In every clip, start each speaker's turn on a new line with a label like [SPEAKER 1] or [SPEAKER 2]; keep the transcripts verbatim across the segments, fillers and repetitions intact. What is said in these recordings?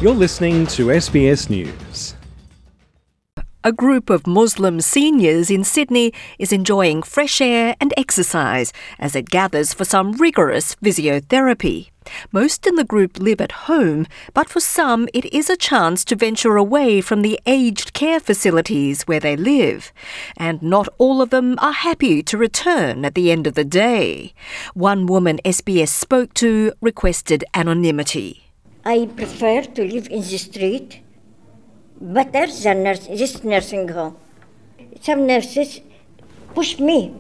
[SPEAKER 1] You're listening to S B S News.
[SPEAKER 2] A group of Muslim seniors in Sydney is enjoying fresh air and exercise as it gathers for some rigorous physiotherapy. Most in the group live at home, but for some it is a chance to venture away from the aged care facilities where they live. And not all of them are happy to return at the end of the day. One woman S B S spoke to requested anonymity.
[SPEAKER 3] I prefer to live in the street. Better than nurse, this nursing home. Some nurses push me.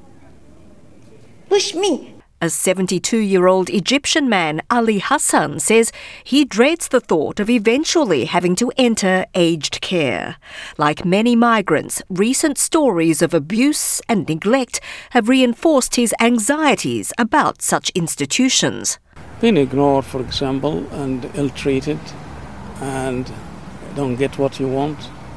[SPEAKER 3] Push me.
[SPEAKER 2] A seventy-two-year-old Egyptian man, Ali Hassan, says he dreads the thought of eventually having to enter aged care. Like many migrants, recent stories of abuse and neglect have reinforced his anxieties about such institutions.
[SPEAKER 4] Being ignored, for example, and ill-treated, and don't get what you want,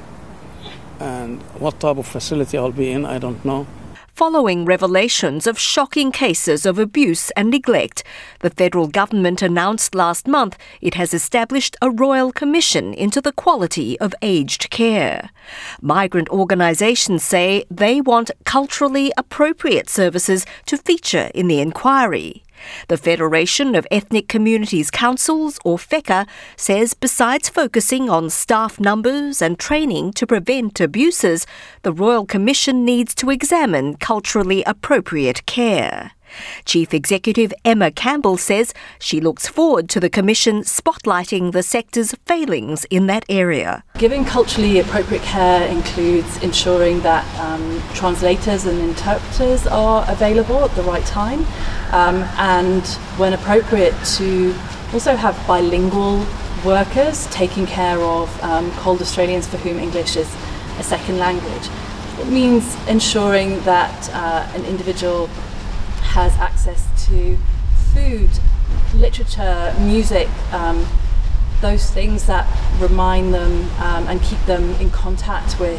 [SPEAKER 4] and what type of facility I'll be in, I don't know.
[SPEAKER 2] Following revelations of shocking cases of abuse and neglect, the federal government announced last month it has established a royal commission into the quality of aged care. Migrant organisations say they want culturally appropriate services to feature in the inquiry. The Federation of Ethnic Communities Councils, or FECCA, says besides focusing on staff numbers and training to prevent abuses, the Royal Commission needs to examine culturally appropriate care. Chief Executive Emma Campbell says she looks forward to the Commission spotlighting the sector's failings in that area.
[SPEAKER 5] Giving culturally appropriate care includes ensuring that um, translators and interpreters are available at the right time, um, and when appropriate to also have bilingual workers taking care of um, cold Australians for whom English is a second language. It means ensuring that uh, an individual has access to food, literature, music, um, those things that remind them um, and keep them in contact with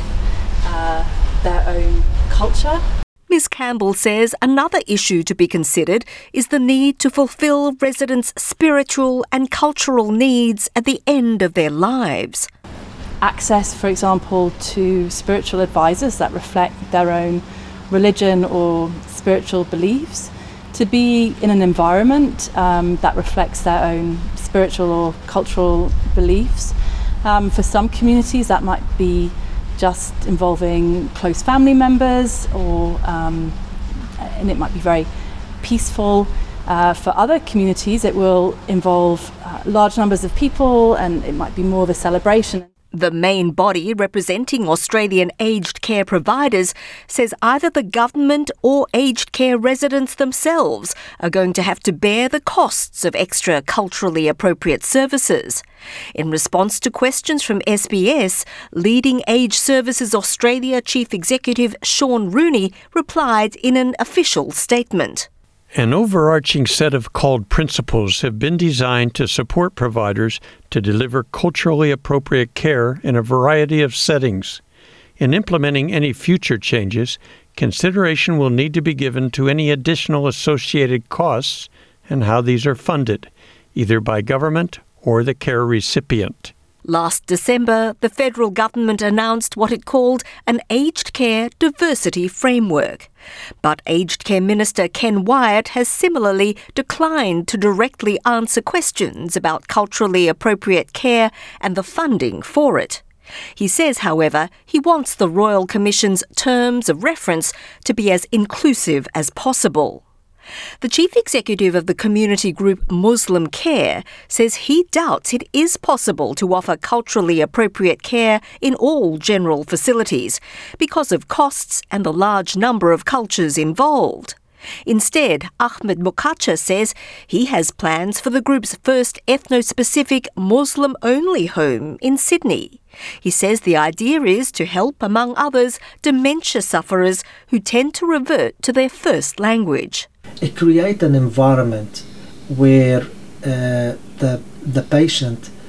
[SPEAKER 5] uh, their own culture.
[SPEAKER 2] Miz Campbell says another issue to be considered is the need to fulfil residents' spiritual and cultural needs at the end of their lives.
[SPEAKER 5] Access, for example, to spiritual advisors that reflect their own religion or spiritual beliefs, to be in an environment um, that reflects their own spiritual or cultural beliefs. Um, for some communities that might be just involving close family members, or um, and it might be very peaceful. Uh, for other communities it will involve uh, large numbers of people, and it might be more of a celebration.
[SPEAKER 2] The main body representing Australian aged care providers says either the government or aged care residents themselves are going to have to bear the costs of extra culturally appropriate services. In response to questions from S B S, Leading Age Services Australia Chief Executive Sean Rooney replied in an official statement.
[SPEAKER 6] An overarching set of called principles have been designed to support providers to deliver culturally appropriate care in a variety of settings. In implementing any future changes, consideration will need to be given to any additional associated costs and how these are funded, either by government or the care recipient.
[SPEAKER 2] Last December, the federal government announced what it called an Aged Care Diversity Framework. But Aged Care Minister Ken Wyatt has similarly declined to directly answer questions about culturally appropriate care and the funding for it. He says, however, he wants the Royal Commission's terms of reference to be as inclusive as possible. The chief executive of the community group Muslim Care says he doubts it is possible to offer culturally appropriate care in all general facilities because of costs and the large number of cultures involved. Instead, Ahmed Mukacha says he has plans for the group's first ethno-specific Muslim-only home in Sydney. He says the idea is to help, among others, dementia sufferers who tend to revert to their first language.
[SPEAKER 7] It creates an environment where uh, the the patient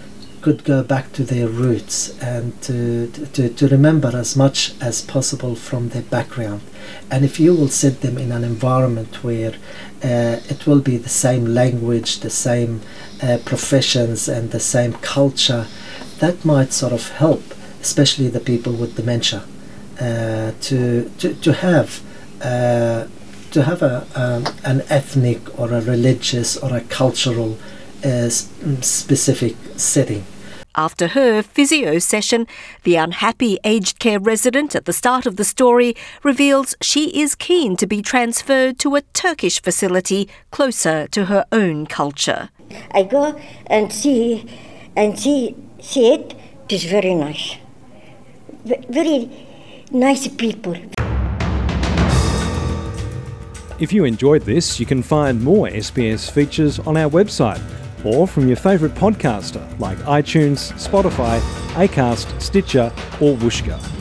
[SPEAKER 7] could go back to their roots and to, to, to remember as much as possible from their background. And if you will set them in an environment where uh, it will be the same language, the same uh, professions and the same culture, that might sort of help, especially the people with dementia, uh, to, to, to have uh, to have a, um, an ethnic or a religious or a cultural uh, specific setting.
[SPEAKER 2] After her physio session, the unhappy aged care resident at the start of the story reveals she is keen to be transferred to a Turkish facility closer to her own culture.
[SPEAKER 3] I go and see and see see it. It is very nice. V- very nice people.
[SPEAKER 1] If you enjoyed this, you can find more S B S features on our website or from your favourite podcaster like iTunes, Spotify, Acast, Stitcher or Whooshkaa.